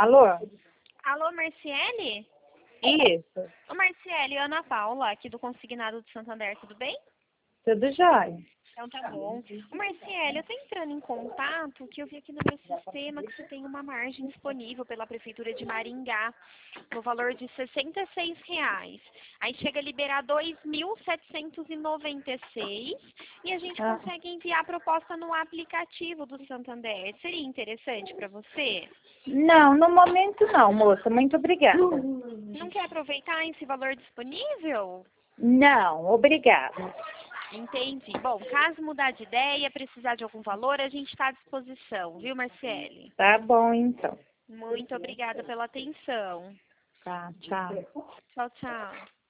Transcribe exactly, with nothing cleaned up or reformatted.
Alô? Alô, Marciele? Isso, Ô, Marciele, Ana Paula, aqui do Consignado do Santander, tudo bem? tudo jóia. Então tá bom. Ô, Marciele, eu tô entrando em contato que eu vi aqui no meu sistema que você tem uma margem disponível pela Prefeitura de Maringá, no valor de sessenta e seis reais. Aí chega a liberar dois mil setecentos e noventa e seis e a gente Ah. consegue enviar a proposta no aplicativo do Santander. Seria interessante para você? Não, no momento não, moça. Muito obrigada. Não quer aproveitar esse valor disponível? Não, obrigada. Entendi. Bom, caso mudar de ideia, precisar de algum valor, a gente está à disposição, viu, Marciele? Tá bom, então. Muito obrigada pela atenção. Tá, tchau. Tchau, tchau.